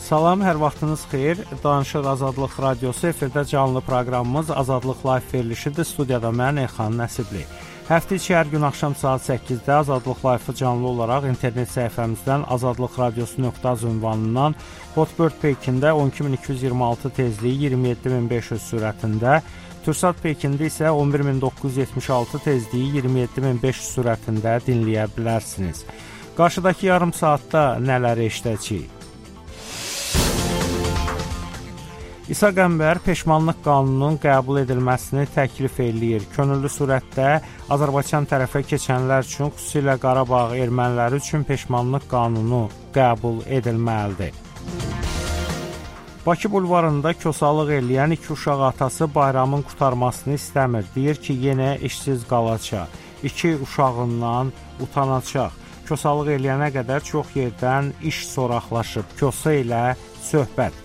Salam, hər vaxtınız xeyir. Danışıq Azadlıq Radiosu efirdə canlı proqramımız Azadlıq Live verilişidir. Studiyada mən Elxan Nəsibli. Həftə içi hər gün axşam saat 8-də Azadlıq Live-ı canlı olaraq internet səhifəmizdən azadlıqradiosu.az ünvanından Hotbird Pekində 12226 tezliyi 27500 sürətində, Türksat Pekində isə 11976 tezliyi 27500 sürətində dinləyə bilərsiniz. Qarşıdakı yarım saatda nələr eşidəcəyik? İsa Qəmbər peşmanlıq qanununun qəbul edilməsini təklif eləyir. Könüllü surətdə Azərbaycan tərəfə keçənlər üçün, xüsusilə Qarabağ erməniləri üçün peşmanlıq qanunu qəbul edilməlidir. Bakı bulvarında kosalıq eləyən 2 uşaq atası bayramın qurtarmasını istəmir. Deyir ki, yenə işsiz qalacaq. 2 uşağından utanacaq. Kosalıq eləyənə qədər çox yerdən iş soraqlaşıb. Kosa ilə söhbət.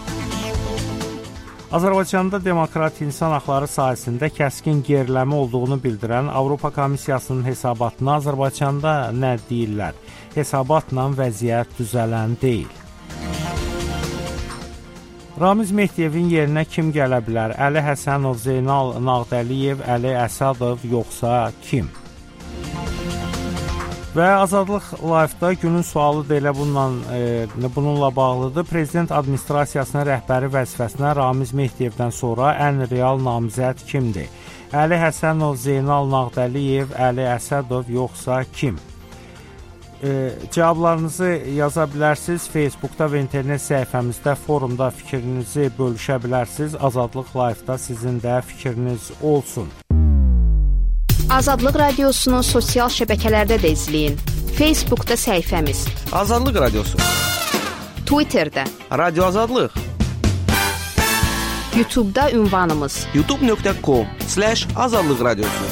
Azərbaycanda demokrat insan haqları sahəsində kəskin geriləmə olduğunu bildirən Avropa Komissiyasının hesabatına Azərbaycanda nə deyirlər? Hesabatla vəziyyət düzələn deyil. Ramiz Mehdiyevin yerinə kim gələ bilər? Əli Həsənov, Zeynal Nağdəliyev, Əli Əsədov yoxsa kim? Və Azadlıq Live-da günün sualı da elə bununla bağlıdır. Prezident administrasiyasının rəhbəri vəzifəsinə Ramiz Mehdiyevdən sonra ən real namizəd kimdir? Əli Həsənov, Zeynal Nağdəliyev, Əli Əsədov yoxsa kim? Cavablarınızı yaza bilərsiniz. Facebookda və internet səhifəmizdə, forumda fikrinizi bölüşə bilərsiniz. Azadlıq Live-da sizin də fikriniz olsun. Azadlıq Radiosunu sosial şəbəkələrdə də izləyin. Facebookda səhifəmiz Azadlıq Radiosu, Twitterdə Radio Azadlıq, YouTube'da ünvanımız youtube.com/azadlıq radiosu.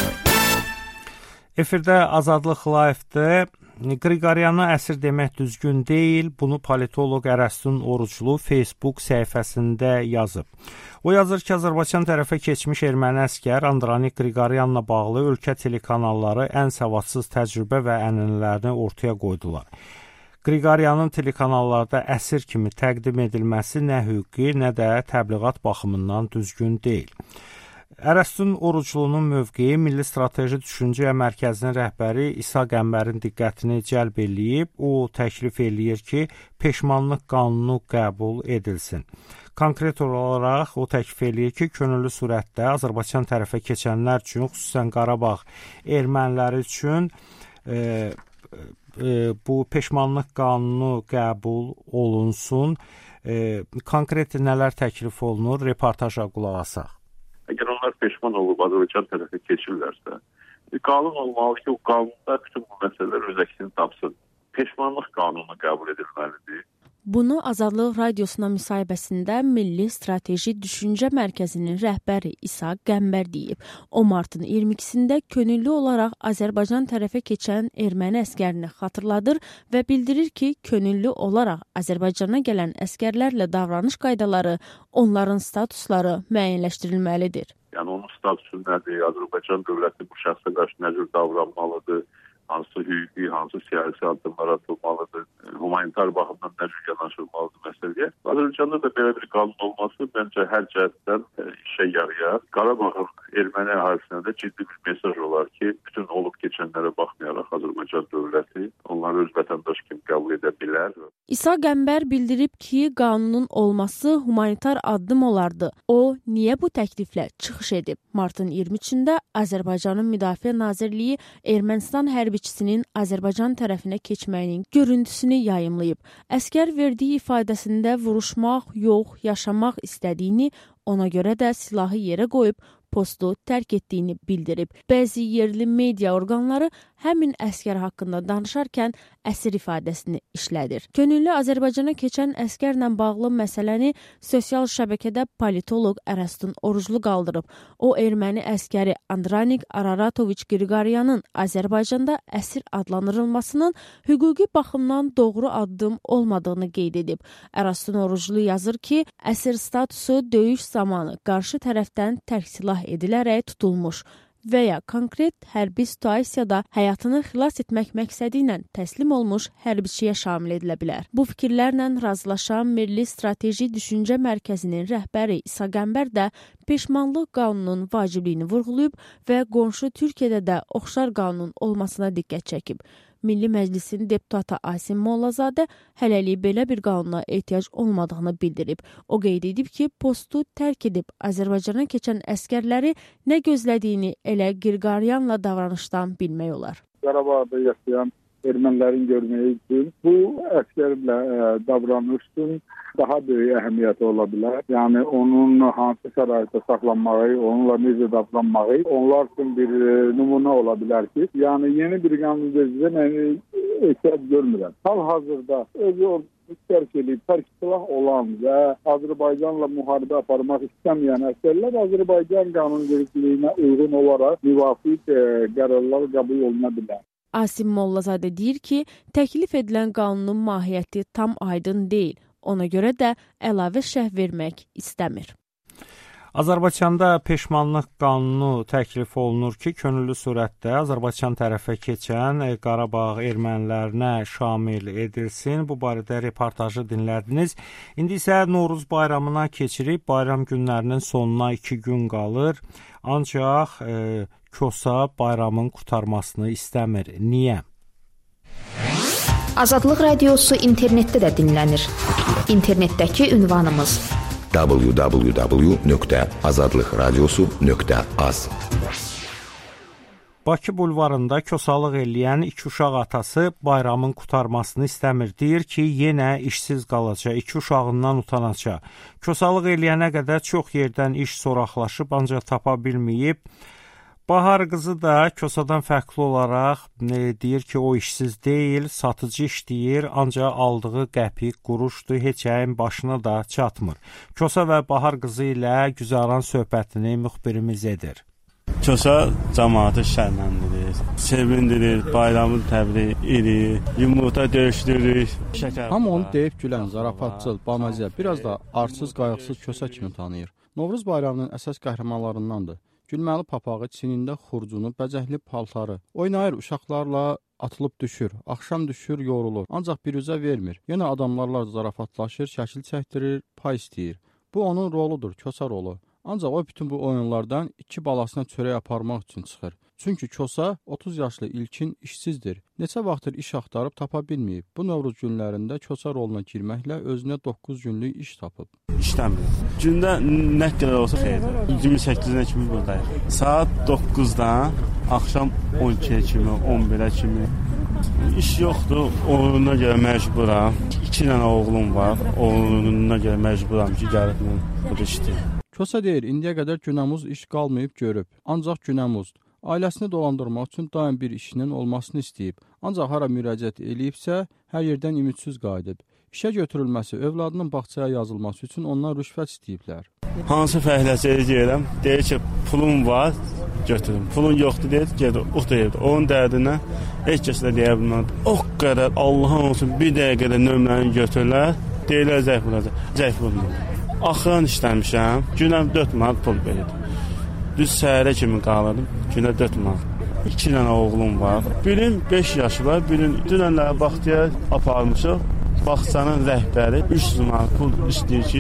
Efirdə Azadlıq Live-də Qriqoryanı əsir demək düzgün deyil. Bunu politoloq Ərəstun Oruclu Facebook səhifəsində yazıb. O yazır ki, Azərbaycan tərəfə keçmiş erməni əskər Andranik Qriqoryanla bağlı ölkə telekanalları ən savadsız təcrübə və ənənələrini ortaya qoydular. Qriqoryanın telekanallarda əsir kimi təqdim edilməsi nə hüquqi, nə də təbliğat baxımından düzgün deyil. Ərəstun Oruclunun mövqeyi Milli Strateji Düşüncə Mərkəzinin rəhbəri İsa Qəmbərin diqqətini cəlb eləyib. O təklif eləyir ki, peşmanlıq qanunu qəbul edilsin. Konkret olaraq o təklif eləyir ki, könüllü surətdə Azərbaycan tərəfə keçənlər üçün, xüsusən Qarabağ erməniləri üçün bu peşmanlıq qanunu qəbul olunsun. Konkret nələr təklif olunur? Reportaja qulaq asaq. Əgər onlar peşman olub Azərbaycan tərəfə keçirlərsə, qanun olmalı ki, o qanunda bütün bu məsələlər öz əksini tapsın. Peşmanlıq qanunu qəbul edilməlidir. Bunu Azadlıq Radiosuna müsahibəsində Milli Strateji Düşüncə Mərkəzinin rəhbəri İsa Qəmbər deyib. O martın 22-sində könüllü olaraq Azərbaycan tərəfə keçən erməni əskərini xatırladır və bildirir ki, könüllü olaraq Azərbaycana gələn əskərlərlə davranış qaydaları, onların statusları müəyyənləşdirilməlidir. Yəni onun statusu nədir? Azərbaycan dövləti bu şəxsə qarşı nə cür davranmalıdır? Hansı hüquqi, hansı siyasi addımlar atılmalıdır, humanitar baxımdan nə cür yanaşılmalıdır məsələyə. Azərbaycanda da belə bir qanun olması məncə hər cəhətdən işə yarayar. Qarabağın erməni əhalisinə də ciddi bir mesaj olar ki, bütün olub keçənlərə baxmayaraq Azərbaycan dövləti onları öz vətəndaş kimi qəbul edə bilər. İsa Qəmbər bildirib ki, qanunun olması humanitar addım olardı. O, niyə bu təkliflə çıxış edib? Martın 23-də Azərbaycanın Müdafiə Nazirliyi Ermənistan hərbiçisinin Azərbaycan tərəfinə keçməyinin görüntüsünü yayımlayıb. Əskər verdiyi ifadəsində vuruşmaq, yox, yaşamaq istədiyini, ona görə də silahı yerə qoyub postu tərk etdiyini bildirib. Bəzi yerli media orqanları həmin əskər haqqında danışarkən əsir ifadəsini işlədir. Könüllü Azərbaycana keçən əskərlə bağlı məsələni sosial şəbəkədə politoloq Ərəstun Oruclu qaldırıb. O, erməni əskəri Andranik Araratoviç Qriqoryanın Azərbaycanda əsir adlandırılmasının hüquqi baxımdan doğru addım olmadığını qeyd edib. Ərəstun Oruclu yazır ki, əsir statusu döyüş zamanı qarşı tərəfdən tərk silah edilərək tutulmuş və ya konkret hərbi situasiyada həyatını xilas etmək məqsədi ilə təslim olmuş hərbiçiyə şamil edilə bilər. Bu fikirlərlə razılaşan Milli Strateji Düşüncə Mərkəzinin rəhbəri İsa Qəmbər də peşmanlıq qanununun vacibliyini vurğulayıb və qonşu Türkiyədə də oxşar qanunun olmasına diqqət çəkib. Milli Məclisin deputatı Asim Mollazadə hələlik belə bir qanuna ehtiyac olmadığını bildirib. O qeyd edib ki, postu tərk edib Azərbaycana keçən əskərləri nə gözlədiyini elə Qirqaryanla davranışdan bilmək olar. Qarabağda yaşayan ermənilərin görməyi üçün bu əskərlə davranışın daha böyük əhəmiyyəti ola bilər. Yəni onun hansı şəraitdə saxlanmağı, onunla necə davranmağı onlar üçün bir nümunə ola bilər ki, yəni yeni bir qanun vericidə ehtiyac görmürəm. Hal-hazırda özü tərk edib, tərk silah olan və Azərbaycanla müharibə aparmaq istəməyən əskərlər Azərbaycan qanunvericiliyinə uyğun olaraq müvafiq qərarlar qəbul oluna bilər. Asim Mollazadə deyir ki, təklif edilən qanunun mahiyyəti tam aydın deyil. Ona görə də əlavə şərh vermək istəmir. Azərbaycanda peşmanlıq qanunu təklif olunur ki, könüllü surətdə Azərbaycan tərəfə keçən Qarabağ ermənilərinə şamil edilsin. Bu barədə reportajı dinlədiniz. İndi isə Novruz bayramına keçirib, bayram günlərinin sonuna 2 gün qalır. Ancaq Kosa bayramın qurtarmasını istəmir. Niyə? Azadlıq Radiosu internetdə də dinlənir. İnternetdəki ünvanımız www.azadlıqradiosu.az. Bakı bulvarında kosalıq eləyən 2 uşaq atası bayramın qurtarmasını istəmir. Deyir ki, yenə işsiz qalacaq, 2 uşağından utanacaq. Kosalıq eləyənə qədər çox yerdən iş soraqlaşıb, ancaq tapa bilməyib. Bahar qızı da Kosadan fərqli olaraq deyir ki, o işsiz deyil, satıcı işləyir, ancaq aldığı qəpik, quruşdur, heç əyin başına da çatmır. Kosa və Bahar qızı ilə güzaran söhbətini müxbirimiz edir. Kosa cəmaatı şənləndirir, sevindirir, bayramı təbrik edir, yumurta döyüşdürür, şəkər. Hamı onu deyib gülən, zarafatçıl, bamazə, biraz da arsız, qayğısız Kosa kimi tanıyır. Novruz bayramının əsas qəhrəmanlarındandır. Gülməli papağı, çinində xurcunu, bəcəkli paltarı. Oynayır uşaqlarla, atılıb düşür. Axşam düşür, yorulur. Ancaq biruzə vermir. Yenə adamlarla zarafatlaşır, şəkil çəkdirir, pay istəyir. Bu onun roludur, Kosa rolu. Ancaq o bütün bu oyunlardan 2 balasına çörək aparmaq üçün çıxır. Çünki Kosa 30 yaşlı ilkin işsizdir. Neçə vaxtdır iş axtarıb tapa bilməyib. Bu Novruz günlərində Kosa roluna girməklə özünə 9 günlük iş tapıb. İşləmir. Gündə nə qədər olsa xeyirdir. 28-nə kimi buradayıq. Saat 9-dan axşam 12-yə kimi, 11-ə kimi. İş yoxdur, ona görə məcburam. 2 dənə oğlum var, ona görə məcburam ki, gəlib burada işləyim. Kosa deyir, indiyə qədər günəmuz iş qalmayıb görüb. Ancaq günəmuzdur. Ailəsini dolandırmaq üçün daim bir işinin olmasını istəyib. Ancaq hara müraciət eləyibsə, hər yerdən ümidsiz qayıdıb. İşə götürülməsi, övladının bağçaya yazılması üçün ondan rüşvət istəyiblər. Hansı fəhləçəyə gəlirəm, deyir ki, pulum var, götürün. Pulun yoxdur, deyir, gedir, oturur. Onun dərdinə heç kəs də deyə bilməz. O qədər, Allah'ın olsun, bir dəqiqədə nömrəni götürürlər, deyirlər zəif vuracaq. Zəif vurmur. Axıran işləmişəm, günəm 4 manat pul verir. Düz səhərə kimi qalırdım, günə 4 manat. 2 dənə oğlum var. Birin 5 yaşı var, birin dünənlərə baxdıya aparmışıq. Bağçanın rəhbəri 300 manat pul istəyir ki,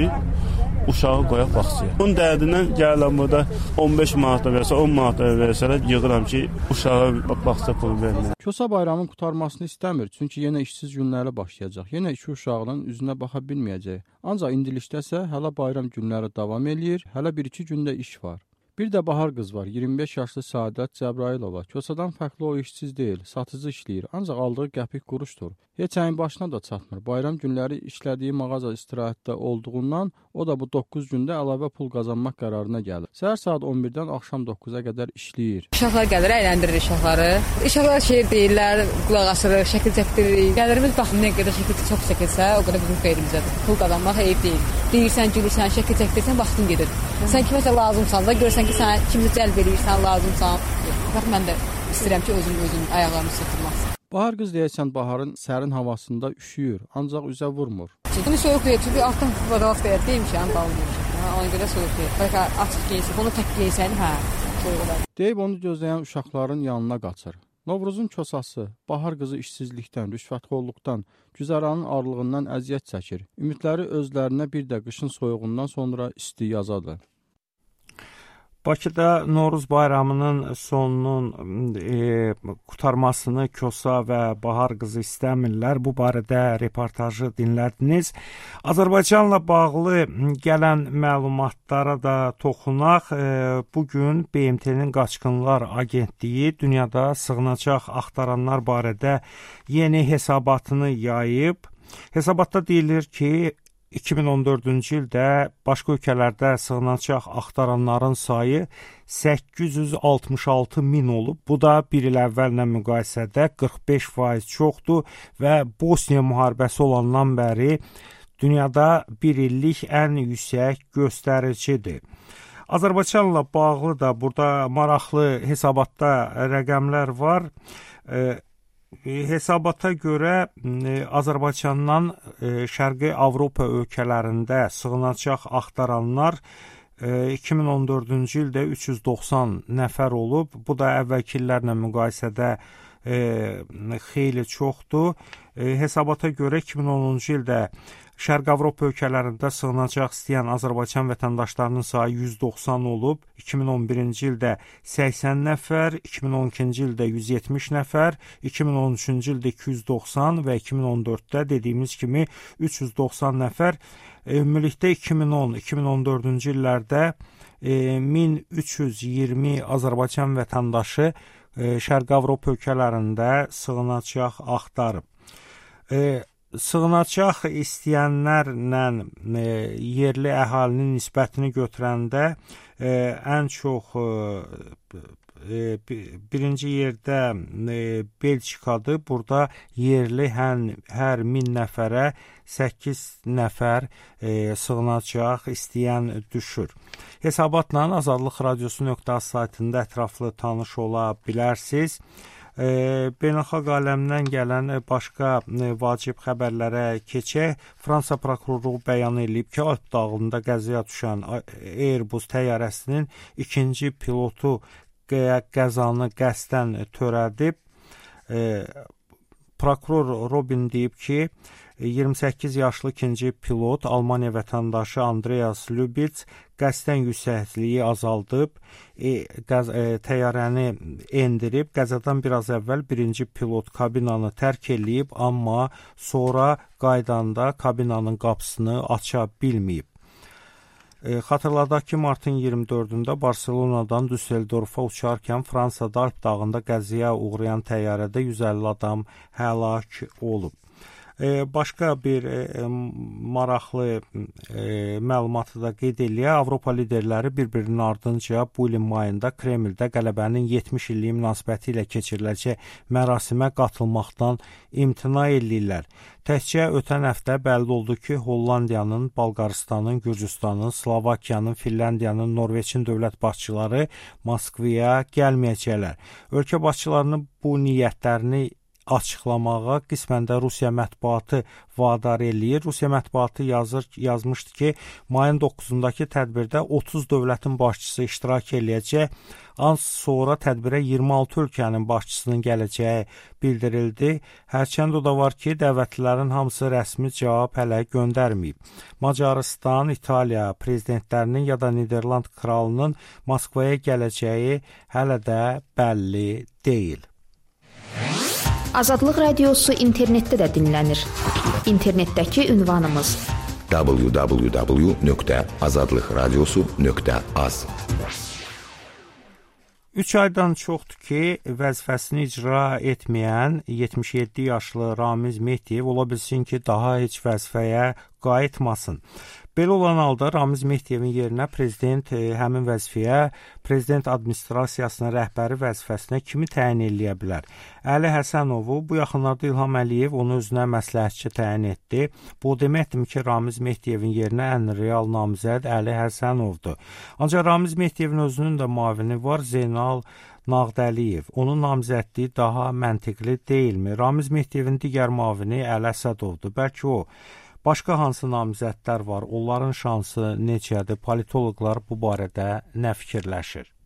uşağı qoyaq bağçaya. Onun dərdindən gəlirəm burada 15 manat da versə, 10 manat da versələr, yığıram ki, uşağa bağça pulu vermir. Kosa bayramın qurtarmasını istəmir, çünki yenə işsiz günləri başlayacaq. Yenə 2 uşağının üzünə baxa bilməyəcək. Ancaq indilikdəsə hələ bayram günləri davam eləyir, hələ 1-2 gündə iş var. Bir də Bahar qız var, 25 yaşlı Saadət Cəbrailova. Kosadan fərqli o işsiz deyil, satıcı işləyir, ancaq aldığı qəpik quruşdur. Heç əyin başına da çatmır. Bayram günləri işlədiyi mağaza istirahətdə olduğundan o da bu 9 gündə əlavə pul qazanmaq qərarına gəlir. Səhər saat 11-dən axşam 9-a qədər işləyir. Uşaqlar gəlir, əyləndirir uşaqları. Uşaqlar şeir deyirlər, qulaq asırıq, şəkil çəkdiririk. Gəlirimiz baxın, nə qədər şəkil çox çəkilsə, o qədər bizim xeyrimizədir. Pul qazanmaq eyib deyil. Deyirsən, gülürsən, şəkil çəkdirsən, vaxtın gedir. Sən kiməsə lazımsan da, görsən ki, sən kimsə cəlb edirsən, lazımsan. Bax, mən də istəyirəm ki, özüm ayaqlarımı sıxdırmasın. Bahar qız deyəsən baharın sərin havasında üşüyür, ancaq üzə vurmur. Bunu soyuq deyir, çünki altdan varavskaya deymişəm, qalmışam. Ona görə soyuq deyir. Bəlkə açıq geyinsin, bunu tək geyinsən, hə. duyğular. Deyib onu gözləyən uşaqların yanına qaçır. Novruzun kosası, bahar qızı işsizlikdən, rüşvətxorluqdan, güzəranın arlığından əziyyət çəkir. Ümidləri özlərinə bir də qışın soyuğundan sonra isti yazadır. Bakıda Novruz bayramının sonunun qurtarmasını Kosa və Bahar qızı istəmirlər. Bu barədə reportajı dinlədiniz. Azərbaycanla bağlı gələn məlumatlara da toxunaq. Bugün BMT-nin Qaçqınlar Agentliyi dünyada sığınacaq axtaranlar barədə yeni hesabatını yayıb. Hesabatda deyilir ki, 2014-cü ildə başqa ölkələrdə sığınacaq axtaranların sayı 866 min olub. Bu da bir il əvvəllə müqayisədə 45% çoxdur və Bosniya müharibəsi olandan bəri dünyada bir illik ən yüksək göstəricidir. Azərbaycanla bağlı da burada maraqlı hesabatda rəqəmlər var. Hesabata görə Azərbaycandan Şərqi Avropa ölkələrində sığınacaq axtaranlar 2014-cü ildə 390 nəfər olub. Bu da əvvəlki illərlə müqayisədə xeyli çoxdur. Hesabata görə 2010-cu ildə Şərq Avropa ölkələrində sığınacaq istəyən Azərbaycan vətəndaşlarının sayı 190 olub. 2011-ci ildə 80 nəfər, 2012-ci ildə 170 nəfər, 2013-cü ildə 290 və 2014-də dediyimiz kimi 390 nəfər. Ümumilikdə 2010-2014-cü illərdə 1320 Azərbaycan vətəndaşı Şərq Avropa ölkələrində sığınacaq axtarıb. Sığınacaq istəyənlərlə yerli əhalinin nisbətini götürəndə ən çox birinci yerdə Belçikadır. Burada yerli hər 1000 nəfərə 8 nəfər sığınacaq istəyən düşür. Hesabatla Azadlıq Radiosu.az saytında ətraflı tanış ola bilərsiniz. Beynəlxalq aləmdən gələn başqa vacib xəbərlərə keçək. Fransa prokurorluğu bəyan edib ki, Alp dağında qəzaya düşən Airbus təyyarəsinin ikinci pilotu qəzanı qəsdən törədib. Prokuror Robin deyib ki, 28 yaşlı ikinci pilot Almaniya vətəndaşı Andreas Lubitz qəsdən yüksəkliyi azaldıb, təyyarəni endirib, qəzadan biraz əvvəl birinci pilot kabinanı tərk eləyib, amma sonra qaydanda kabinanın qapısını aça bilməyib. Xatırladaq ki, martın 24-də Barselonadan Düsseldorfa uçarkən Fransada Alp dağında qəzaya uğrayan təyyarədə 150 adam həlak olub. Başqa bir maraqlı məlumatı da qeyd eləyək. Avropa liderləri bir-birinin ardınca bu ilin mayında Kremldə qələbənin 70 illiyi münasibəti ilə keçiriləcək mərasimə qatılmaqdan imtina eləyirlər. Təkcə ötən həftə bəlli oldu ki, Hollandiyanın, Balqaristanın, Gürcüstanın, Slovakiyanın, Finlandiyanın, Norveçin dövlət başçıları Moskvaya gəlməyəcəklər. Ölkə başçılarının bu niyyətlərini açıqlamağa qismən də Rusiya mətbuatı vadar eləyir. Rusiya mətbuatı yazmışdı ki, mayın 9-dakı tədbirdə 30 dövlətin başçısı iştirak eləyəcək. Az sonra tədbirə 26 ölkənin başçısının gələcəyi bildirildi. Hərçənd o da var ki, dəvətlilərin hamısı rəsmi cavab hələ göndərməyib. Macarıstan, İtaliya prezidentlərinin ya da Niderland kralının Moskvaya gələcəyi hələ də bəlli deyil. Azadlıq Radiosu internetdə də dinlənir. İnternetdəki ünvanımız www.azadlıqradiosu.az. 3 aydan çoxdur ki, vəzifəsini icra etməyən 77 yaşlı Ramiz Mehdiyev ola bilsin ki, daha heç vəzifəyə qayıtmasın. Belə olan halda Ramiz Mehdiyevin yerinə prezident həmin vəzifəyə prezident administrasiyasının rəhbəri vəzifəsinə kimi təyin eləyə bilər? Əli Həsənovu bu yaxınlarda İlham Əliyev onu özünə məsləhətçi təyin etdi. Bu deməkdir ki, Ramiz Mehdiyevin yerinə ən real namizəd Əli Həsənovdur. Ancaq Ramiz Mehdiyevin özünün də müavini var, Zeynal Nağdəliyev. Onun namizədliyi daha məntiqli deyilmi? Ramiz Mehdiyevin digər müavini Əli Əsədovdur. Bəlkə o. Başqa hansı namizədlər var? Onların şansı necədir? Politoloqlar bu barədə nə fikirləşir?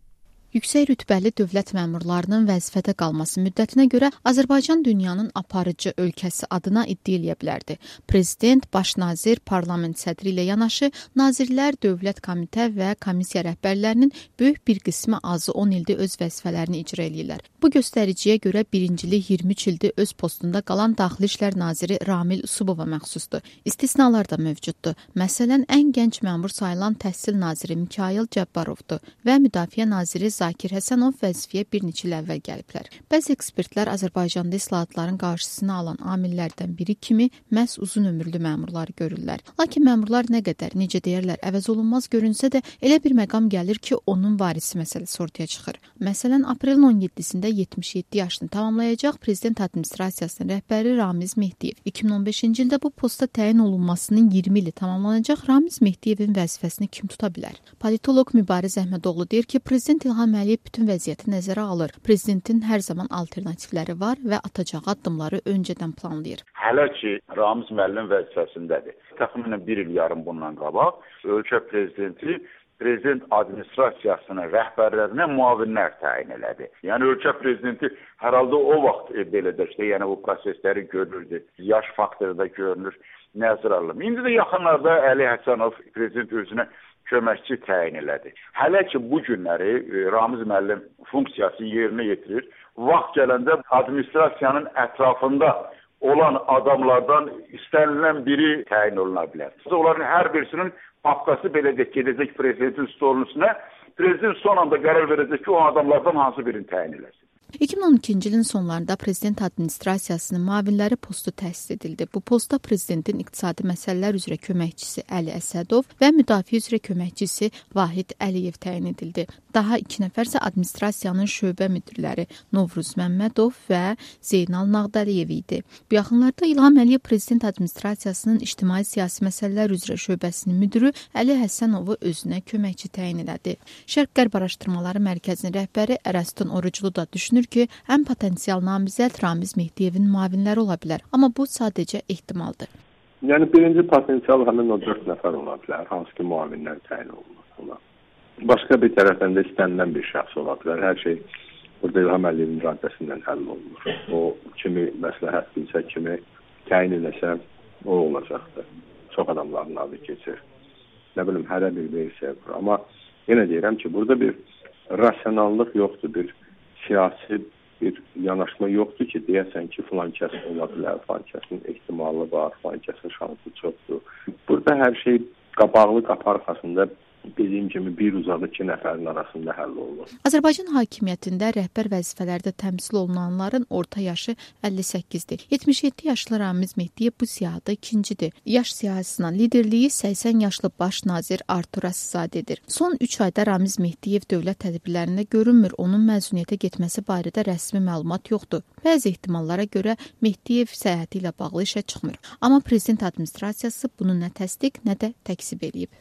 Yüksək rütbəli dövlət məmurlarının vəzifədə qalması müddətinə görə Azərbaycan dünyanın aparıcı ölkəsi adına iddia eləyə bilərdi. Prezident, baş nazir, parlament sədri ilə yanaşı nazirlər, dövlət komitə və komissiya rəhbərlərinin böyük bir qismi azı 10 ildir öz vəzifələrini icra edirlər. Bu göstəriciyə görə birincilik 23 ildir öz postunda qalan Daxili İşlər naziri Ramil Usubova məxsusdur. İstisnalar da mövcuddur. Məsələn, ən gənc məmur sayılan təhsil naziri Mikayıl Cəbbarovdur və müdafiə naziri Zakir Həsənov vəzifəyə bir neçə il əvvəl gəliblər. Bəzi ekspertlər Azərbaycanda islahatların qarşısını alan amillərdən biri kimi məhz uzun ömürlü məmurları görürlər. Lakin məmurlar nə qədər, necə deyərlər, əvəz olunmaz görünsə də elə bir məqam gəlir ki, onun varisi məsələsi ortaya çıxır. Məsələn, aprelin 17-sində 77 yaşını tamamlayacaq prezident administrasiyasının rəhbəri Ramiz Mehdiyev. 2015-ci ildə bu posta təyin olunmasının 20 ili tamamlanacaq Ramiz Mehdiyevin vəzifəsini kim tuta bilər? Politoloq Mübariz Əhmədoğlu deyir ki, prezident İlham Əliyev bütün vəziyyəti nəzərə alır. Prezidentin hər zaman alternativləri var və atacağı addımları öncədən planlayır. Hələ ki, Ramiz müəllim vəzifəsindədir. Təxminən bir il yarım bundan qabaq ölkə prezidenti prezident administrasiyasının rəhbərlərinə müavinlər təyin elədi. Yəni ölkə prezidenti hər halda o vaxt belə də yəni bu prosesləri görürdü. Yaş faktoru da görünür, nəzərə alınır. İndi də yaxınlarda Əli Həsənov prezident özünə köməkçi təyin elədi. Hələ ki bu günləri Ramiz müəllim funksiyasını yerinə yetirir. Vaxt gələndə administrasiyanın ətrafında olan adamlardan istənilən biri təyin oluna bilər. Onların hər birisinin papkası belə gedəcək prezidentin stolunun üstünə. Prezident son anda qərar verəcək ki, o adamlardan hansı birini təyin eləsin. 2012-ci ilin sonlarında prezident administrasiyasının müavinləri postu təsis edildi. Bu postda prezidentin iqtisadi məsələlər üzrə köməkçisi Əli Əsədov və müdafiə üzrə köməkçisi Vahid Əliyev təyin edildi. Daha 2 nəfər isə administrasiyanın şöbə müdirləri Novruz Məmmədov və Zeynal Nağdəliyev idi. Bu yaxınlarda İlham Əliyev prezident administrasiyasının ictimai siyasi məsələlər üzrə şöbəsinin müdiri Əli Həsənovu özünə köməkçi təyin elədi. Şərq-Qərb Araşdırmaları Mərkəzinin rəhbəri Ərəstun Oruclu da düşünür ki, ən potensial namizəd Ramiz Mehdiyevin müavinləri ola bilər. Amma bu sadəcə ehtimaldır. Yəni birinci potensial həmin o 4 nəfər ola bilər, hansı ki müavinlər təyin olunur ona. Başqa bir tərəfdən də istənilən bir şəxs ola bilər. Hər şey burada İlham Əliyevin iradəsindən həll olunur. O kimi məsləhət bilsə, kimi təyin eləsə, o olacaqdır. Çox adamların adı keçir. Nə bilim, hərə bir versiya var. Amma yenə deyirəm ki, burada bir rasionallıq yoxdur, bir siyasi bir yanaşma yoxdur ki, deyəsən ki, filan kəs ola bilər, filan kəsin ehtimalı var, filan kəsin şansı çoxdur. Burada hər şey qabaqlı qapı arxasında dediyim kimi bir uzadı 2 nəfərin arasında həll olunur. Azərbaycan hakimiyyətində rəhbər vəzifələrdə təmsil olunanların orta yaşı 58-dir. 77 yaşlı Ramiz Mehdiyev bu siyahıda ikincidir. Yaş siyahısına liderliyi 80 yaşlı baş nazir Artur Əsizadədir. Son 3 ayda Ramiz Mehdiyev dövlət tədbirlərində görünmür, onun məzuniyyətə getməsi barədə rəsmi məlumat yoxdur. Bəzi ehtimallara görə Mehdiyev səyahəti ilə bağlı işə çıxmır. Amma prezident administrasiyası bunu nə təsdiq, nə də təkzib edib.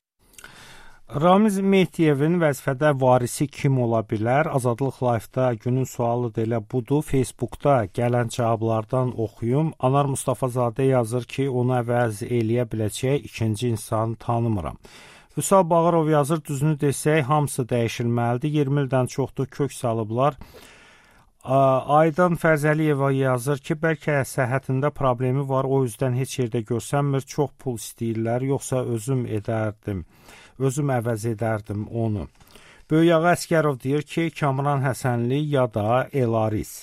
Ramiz Mehdiyevin vəzifədə varisi kim ola bilər? Azadlıq Live-da günün sualı da elə budur. Facebookda gələn cavablardan oxuyum. Anar Mustafazadə yazır ki, onu əvəz eləyə biləcək ikinci insanı tanımıram. Vüsal Bağırov yazır, düzünü desək, hamısı dəyişilməlidir. 20 ildən çoxdur kök salıblar. Aydan Fərzəliyeva yazır ki, bəlkə səhhətində problemi var, o yüzdən heç yerdə görsənmir, çox pul istəyirlər, yoxsa özüm əvəz edərdim onu. Böyüyağı Əskərov deyir ki, Kamran Həsənli ya da Elaris.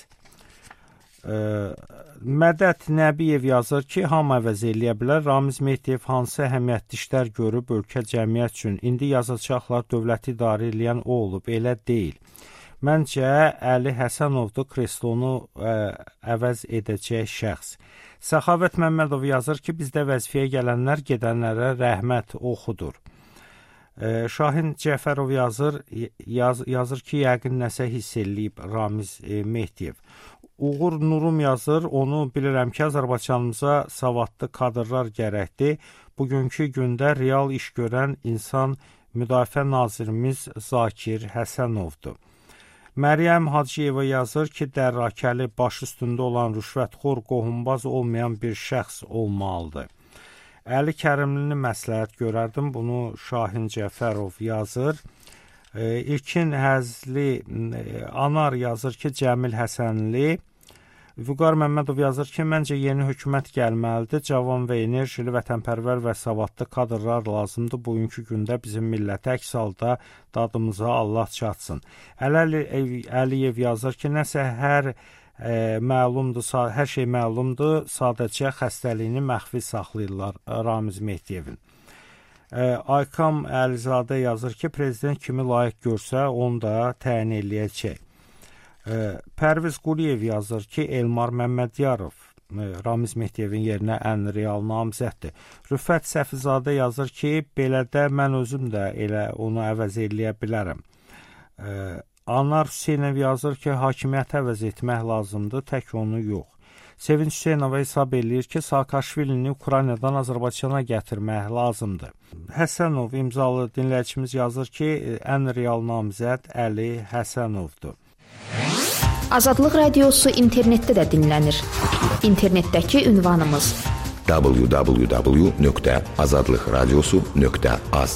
Mədət Nəbiyev yazır ki, hamı əvəz eləyə bilər. Ramiz Mehdiyev hansı əhəmiyyətli işlər görüb ölkə cəmiyyət üçün? İndi yazacaqlar, dövləti idarə edən o olub, elə deyil. Məncə, Əli Həsənovdur kreslonu əvəz edəcək şəxs. Səxavət Məmmədov yazır ki, bizdə vəzifəyə gələnlər gedənlərə rəhmət oxudur. Şahin Cəfərov yazır ki, yəqin nəsə hiss eləyib Ramiz Mehdiyev. Uğur Nurum yazır, onu bilirəm ki, Azərbaycanımıza savadlı kadrlar gərəkdir. Bugünkü gündə real iş görən insan müdafiə nazirimiz Zakir Həsənovdur. Məryəm Hacıyeva yazır ki, dərrakəli baş üstündə olan rüşvətxor, qohumbaz olmayan bir şəxs olmalıdır. Əli Kərimlini məsləhət görərdim, bunu Şahin Cəfərov yazır. İlkin Həzli Anar yazır ki, Cəmil Həsənli. Vüqar Məmmədov yazır ki, məncə yeni hökumət gəlməlidir. Cavan və enerjili, vətənpərvər və savadlı kadrlar lazımdır. Bugünkü gündə bizim millətə əks halda dadımıza Allah çatsın. Əliyev yazır ki, nəsə hər şey məlumdur, sadəcə xəstəliyini məxfi saxlayırlar. Ramiz Mehdiyevin. Aykam Əlizadə yazır ki, prezident kimi layiq görsə, onu da təyin eləyəcək. Pərviz Quliyev yazır ki, Elmar Məmmədiyarov Ramiz Mehdiyevin yerinə ən real namizəddir. Rüfət Səfizadə yazır ki, belə də mən özüm də elə onu əvəz eləyə bilərəm. Anar Hüseynov yazır ki, hakimiyyəti əvəz etmək lazımdır, tək onu yox. Sevinç Hüseynova hesab eləyir ki, Saakashvilini Ukraynadan Azərbaycana gətirmək lazımdır. Həsənov imzalı dinləyicimiz yazır ki, ən real namizəd Əli Həsənovdur. Azadlıq Radiosu internetdə də dinlənir. İnternetdəki ünvanımız www.azadlıqradiosu.az.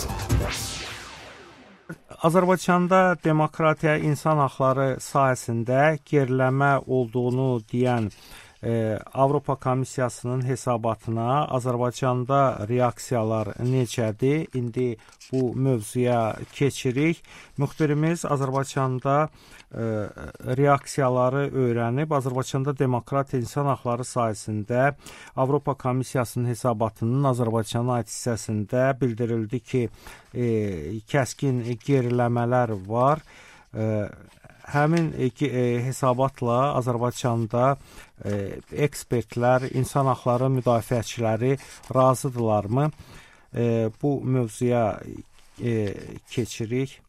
Azərbaycanda demokratiya, insan haqları sahəsində geriləmə olduğunu deyən Avropa Komissiyasının hesabatına Azərbaycanda reaksiyalar necədir? İndi bu mövzuya keçirik. Müxbirimiz Azərbaycanda reaksiyaları öyrənib. Azərbaycanda demokratiya, insan haqları sahəsində Avropa Komissiyasının hesabatının Azərbaycana aid hissəsində bildirildi ki, kəskin geriləmələr var. Həmin hesabatla Azərbaycanda ekspertlər, insan haqları müdafiəçiləri razıdırlarmı? Bu mövzuya keçirik.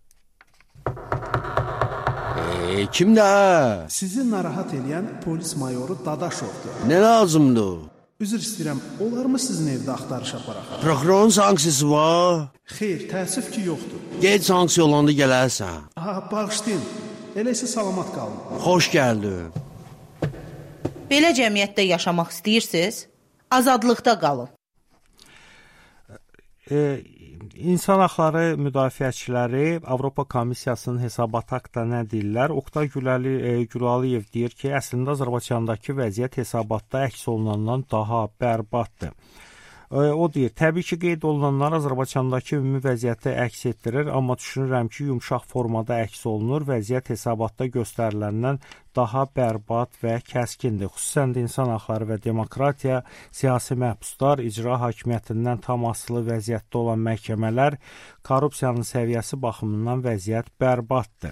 Kimdə? Sizi narahat edən polis mayoru Dadaşovdur. Nə lazımdır? Üzr istəyirəm, olarmı sizin evdə axtarış aparaq? Prokurorun sanksiyası var? Xeyr, təəssüf ki, yoxdur. Gec sanksiya olanda gələrsən. Bağışlayın, elə isə salamat qalın. Xoş gəldin. Belə cəmiyyətdə yaşamaq istəyirsiniz? Azadlıqda qalın. İnsan haqları müdafiəçiləri Avropa Komissiyasının hesabat haqqında nə deyirlər? Oqtay Gülaliyev deyir ki, əslində Azərbaycandakı vəziyyət hesabatda əks olunandan daha bərbaddır. O deyir, təbii ki, qeyd olunanlar Azərbaycandakı ümumi vəziyyəti əks etdirir, amma düşünürəm ki, yumşaq formada əks olunur, vəziyyət hesabatda göstəriləndən daha bərbad və kəskindir. Xüsusən də insan haqları və demokratiya, siyasi məhbuslar, icra hakimiyyətindən tam asılı vəziyyətdə olan məhkəmələr, korrupsiyanın səviyyəsi baxımından vəziyyət bərbaddır.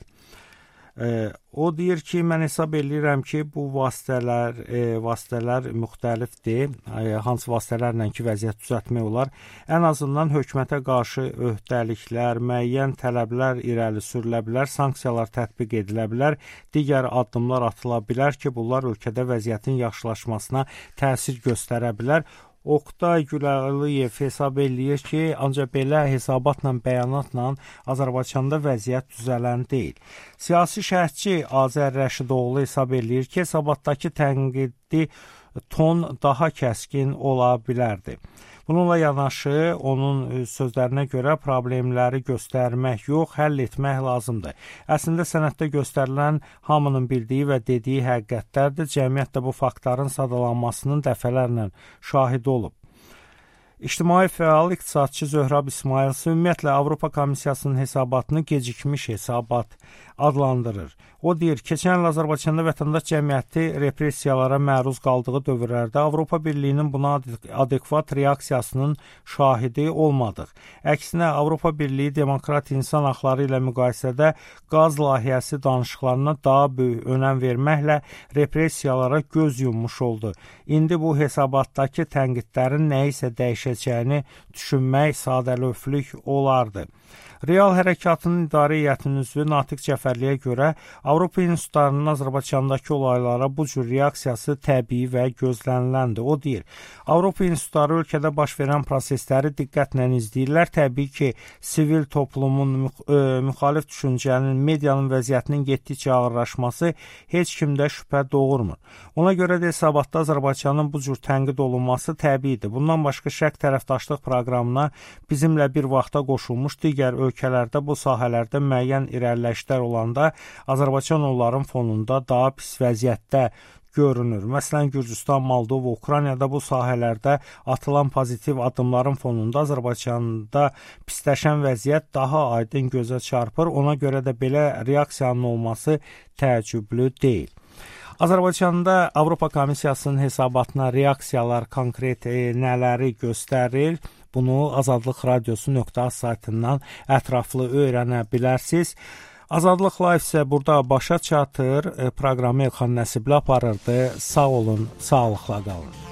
O deyir ki, mən hesab edirəm ki, bu vasitələr müxtəlifdir. Hansı vasitələrlə ki, vəziyyət düzəltmək olar. Ən azından hökumətə qarşı öhdəliklər, müəyyən tələblər irəli sürülə bilər, sanksiyalar tətbiq edilə bilər, digər addımlar atıla bilər ki, bunlar ölkədə vəziyyətin yaxşılaşmasına təsir göstərə bilər. Oqtay Gülaliyev hesab eləyir ki, ancaq belə hesabatla, bəyanatla Azərbaycanda vəziyyət düzələn deyil. Siyasi şərhçi Azər Rəşidoğlu hesab eləyir ki, hesabatdakı tənqidi ton daha kəskin ola bilərdi. Bununla yanaşı, onun sözlərinə görə problemləri göstərmək yox, həll etmək lazımdır. Əslində sənətdə göstərilən hamının bildiyi və dediyi həqiqətlərdir. Cəmiyyət də bu faktların sadalanmasının dəfələrlə şahidi olub. İctimai fəal iqtisadçı Zöhrab İsmayılsı ümumiyyətlə Avropa Komissiyasının hesabatını gecikmiş hesabat adlandırır. O deyir, keçən il Azərbaycanda vətəndaş cəmiyyəti repressiyalara məruz qaldığı dövrlərdə Avropa Birliyinin buna adekvat reaksiyasının şahidi olmadıq. Əksinə, Avropa Birliyi demokratiya, insan haqları ilə müqayisədə qaz layihəsi danışıqlarına daha böyük önəm verməklə repressiyalara göz yummuş oldu. İndi bu hesabatdakı tənqidlərin nəyisə dəyişəcəyini düşünmək sadəlövhlük olardı. Real Hərəkatının İdarə Heyətinin üzvü Natiq Cəfərliyə görə Avropa institutlarının Azərbaycandakı olaylara bu cür reaksiyası təbii və gözləniləndir. O deyir, Avropa institutları ölkədə baş verən prosesləri diqqətlə izləyirlər. Təbii ki, sivil toplumun, müxalif düşüncənin, medianın vəziyyətinin getdikcə ağırlaşması heç kimdə şübhə doğurmur. Ona görə də hesabatda Azərbaycanın bu cür tənqid olunması təbiidir. Bundan başqa şərq tərəfdaşlıq proqramına bizimlə bir vaxta qoşulmuş digər ölkələrdə bu sahələrdə müəyyən irəliləyişlər olanda Azərbaycan onların fonunda daha pis vəziyyətdə görünür. Məsələn, Gürcüstan, Moldova, Ukraynada bu sahələrdə atılan pozitiv addımların fonunda Azərbaycanda pisləşən vəziyyət daha aydın gözə çarpır. Ona görə də belə reaksiyanın olması təəccüblü deyil. Azərbaycanda Avropa Komissiyasının hesabatına reaksiyalar konkret nələri göstərir? Bunu Azadlıq Radiosu.az saytından ətraflı öyrənə bilərsiniz. Azadlıq Live isə burada başa çatır. Proqramı Elxan Nəsibli aparırdı. Sağ olun, sağlıqla qalın.